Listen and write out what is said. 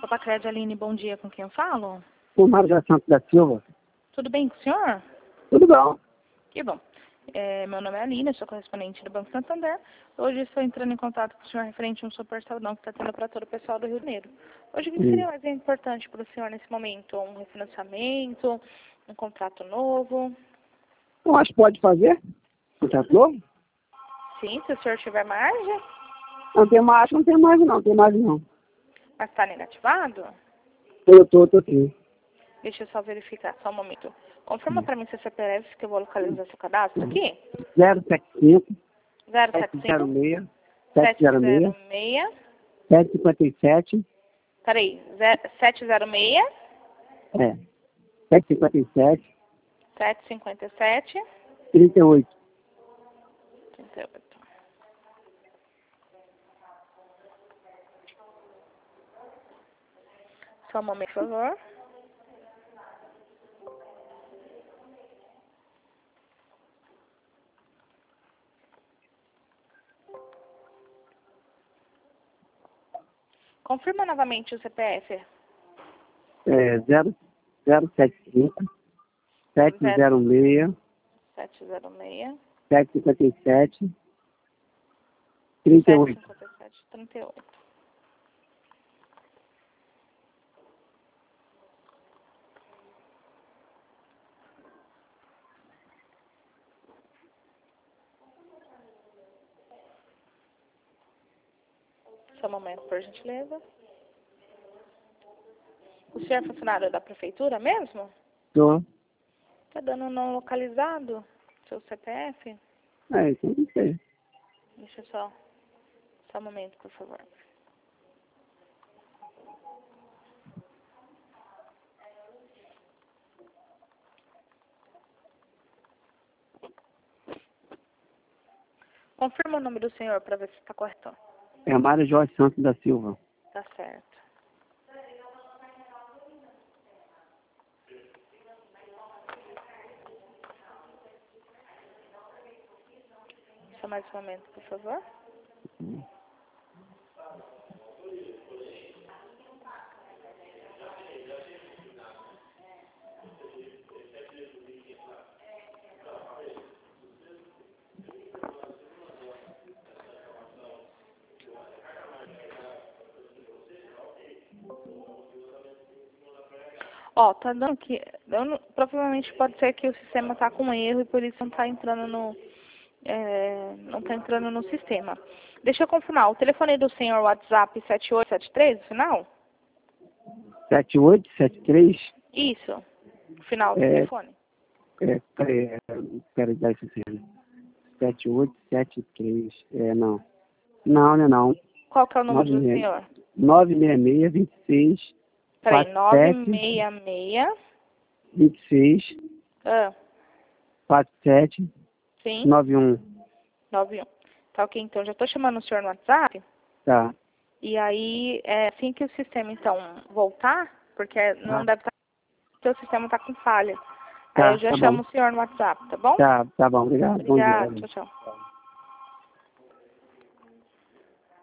Papacred Aline, bom dia, com quem eu falo? O Mário da Santos da Silva. Tudo bem com o senhor? Tudo bom. Que bom. Meu nome é Aline, eu sou correspondente do Banco Santander. Hoje estou entrando em contato com o senhor referente a um super saudão que está tendo para todo o pessoal do Rio de Janeiro. Hoje, o que seria mais importante para o senhor nesse momento? Um refinanciamento, um contrato novo? Eu acho que pode fazer. Contrato novo? Sim, se o senhor tiver margem. Não tem mais, não tem mais não, tem mais não. Mas está negativado? Eu tô sim. Deixa eu só verificar, só um momento. Confirma para mim seu CPF que eu vou localizar seu cadastro aqui. 075 075 706 706. 757. Peraí, 706 É. 757 757 38. 38. Só um momento, por favor. Confirma novamente o CPF. 075 706 706 757 38. 757 38. Só um momento, por gentileza. O senhor é funcionário da prefeitura mesmo? Tô. Tá dando não localizado seu CPF? Isso não sei. Deixa eu só um momento, por favor. Confirma o nome do senhor para ver se está correto. É Mário Jorge Santos da Silva. Tá certo. Só mais um momento, por favor. Ó, tá dando que... provavelmente pode ser que o sistema tá com erro e por isso não tá entrando no... não tá entrando no sistema. Deixa eu confirmar. O telefone do senhor WhatsApp 7873, no final? 7873? Isso. No final do telefone. Peraí, dá isso assim. 7873. Não. Não. Qual que é o número do senhor? 966 26 Peraí, 47 966... 26 Ah, 47 sim, 91. 91. Tá ok, então já tô chamando o senhor no WhatsApp. Tá. E aí, assim que o sistema, então, voltar, porque não deve estar... porque o sistema tá com falha. Aí eu já chamo o senhor no WhatsApp, tá bom? Tá bom. Obrigado. Bom dia. Obrigada, tchau.